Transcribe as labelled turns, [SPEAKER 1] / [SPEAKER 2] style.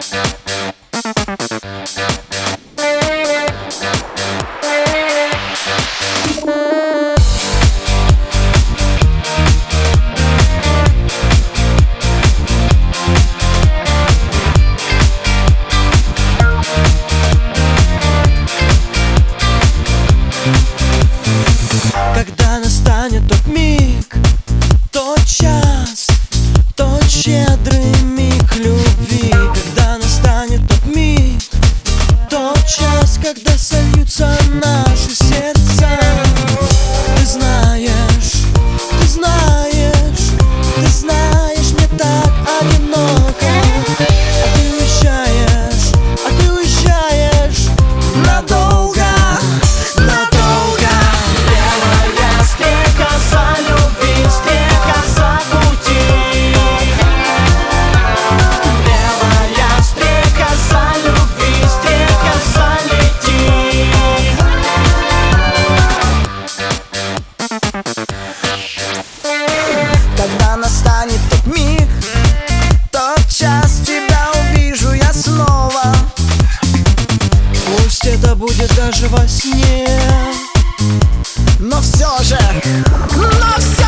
[SPEAKER 1] Когда настанет тот миг, тот час, тот щедрый миг любви. Когда настанет тот миг, тот час, когда сольются наши сердца. Ты знаешь, ты знаешь, ты знаешь, мне так одиноко. А ты уезжаешь надолго.
[SPEAKER 2] Когда настанет тот миг, тот час, тебя увижу я снова.
[SPEAKER 1] Пусть это будет даже во сне,
[SPEAKER 2] но все же,